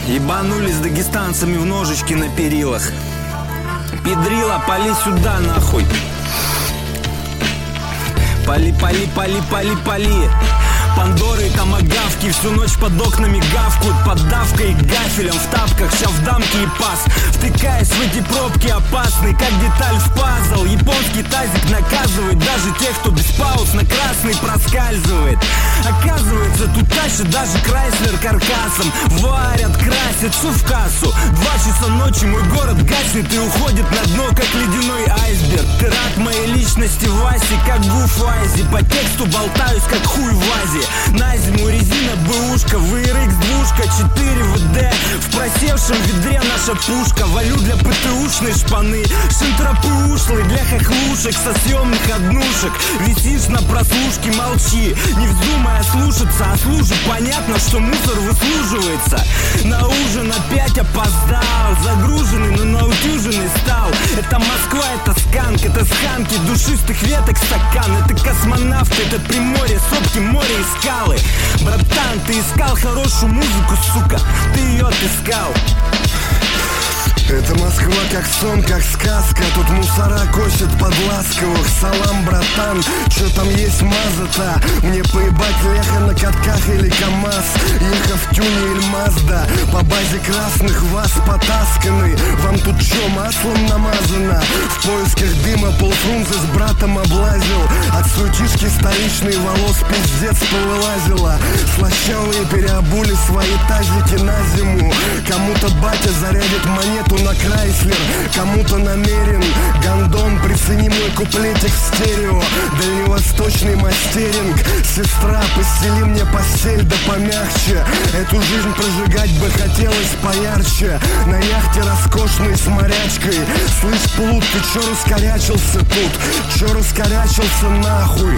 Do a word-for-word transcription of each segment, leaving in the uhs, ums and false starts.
Ебанулись дагестанцами в ножички на перилах. Педрила, пали сюда нахуй. Пали, пали, пали, пали, пали. Пандоры и томагавки всю ночь под окнами гавкают, под давкой и гафелем в тапках, ща в дамки и пас. Втыкаясь в эти пробки опасный, как деталь в пазл. Японский тазик наказывает даже тех, кто без пауз на красный проскальзывает. Оказывается, тут тащат даже Крайслер каркасом. Варят, красят, все в кассу. Два часа ночи мой город гаснет и уходит на дно, как ледяной айсберг. Ты рад моей личности, Васи, как гуф Айзи. По тексту болтаюсь, как хуй в вазе. На зиму резина бэушка, ви эр икс двушка, четыре вэ дэ. В просевшем ведре наша пушка. Валю для ПТУшной шпаны, шинтропы ушлый для хохлушек со съемных однушек. Висишь на прослушке, молчи, не вздумая слушаться. А служит понятно, что мусор выслуживается. На ужин опять опоздал, загруженный, но наутюженный стал. Это Москва, это сканк, это сханки душистых веток стакан. Это космонавт, это Приморье, сопки, море и скалы. Братан, ты искал хорошую музыку, сука, ты ее отыскал. Это Москва как сон, как сказка. Тут мусора косят под ласковых. Салам, братан, чё там есть маза-то? Мне поебать, леха на катках или КамАЗ. Ехав в тюне или Мазда. По базе красных вас потасканы. Вам тут чё, маслом намазано? В поисках дыма полфрунзе с братом облазил. От суетишки столичный волос пиздец повылазила. Слащавые переобули свои тазики на зиму. Кому-то батя зарядит монету на Крайслер, кому-то намерен гондон. Прицени мой куплетик в стерео. Дальневосточный мастеринг. Сестра, постели мне постель да помягче. Эту жизнь прожигать бы хотелось поярче. На яхте роскошной с морячкой. Слышь, плут, ты чё раскорячился тут? Чё раскорячился нахуй?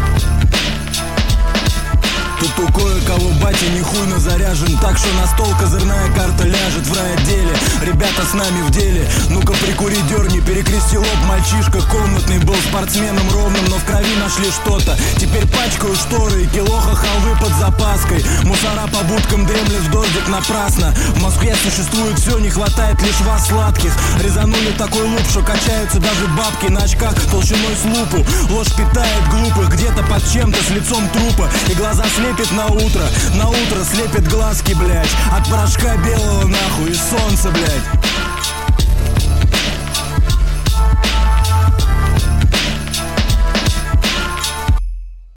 Тут у кое-кого батя не хуйно заряжен, так что на стол козырная карта ляжет в райотделе. Ребята с нами в деле, ну-ка прикури, дерни, перекрести лоб. Мальчишка комнатный был спортсменом ровным, но в крови нашли что-то. Теперь пачкаю шторы и килоха халвы под запаской. Мусора по будкам дремлет в дождик напрасно. В Москве существует все, не хватает лишь вас сладких. Резанули такой луп, что качаются даже бабки на очках толщиной с лупу. Ложь питает глупых где-то под чем-то с лицом трупа. И глаза слепят на утро, на утро слепит глазки, блядь. От порошка белого нахуй и солнца, блядь.